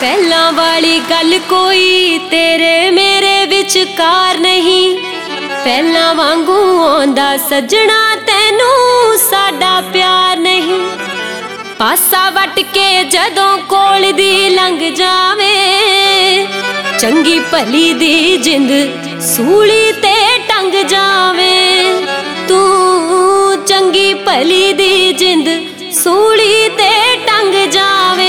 ਪਹਿਲਾਂ ਵਾਲੀ ਗੱਲ ਕੋਈ ਤੇਰੇ ਮੇਰੇ ਵਿਚਕਾਰ ਨਹੀਂ। ਪਹਿਲਾਂ ਵਾਂਗੂ ਆਉਂਦਾ ਸੱਜਣਾ ਤੈਨੂੰ ਸਾਡਾ ਪਿਆਰ ਨਹੀਂ। ਪਾਸਾ ਵੱਟ ਕੇ ਜਦੋਂ ਕੋਲ ਦੀ ਲੰਘ ਜਾਵੇ, ਚੰਗੀ ਭਲੀ ਦੀ ਜਿੰਦ ਸੂਲੀ ਤੇ ਟੰਗ ਜਾਵੇ। ਤੂੰ ਚੰਗੀ ਭਲੀ ਦੀ ਜਿੰਦ ਸੂਲੀ ਤੇ ਟੰਗ ਜਾਵੇ।